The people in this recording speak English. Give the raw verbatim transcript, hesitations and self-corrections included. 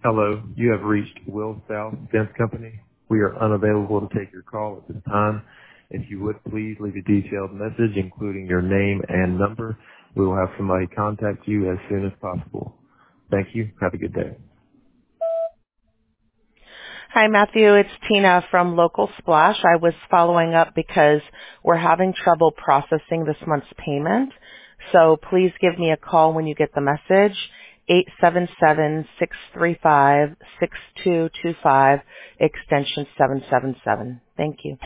Hello, you have reached Will South Fence Company. We are unavailable to take your call at this time. If you would please leave a detailed message, including your name and number. We will have somebody contact you as soon as possible. Thank you. Have a good day. Hi, Matthew. It's Tina from Local Splash. I was following up because we're having trouble processing this month's payment. So please give me a call when you get the message, eight seven seven, six three five, six two two five, extension seven seven seven. Thank you.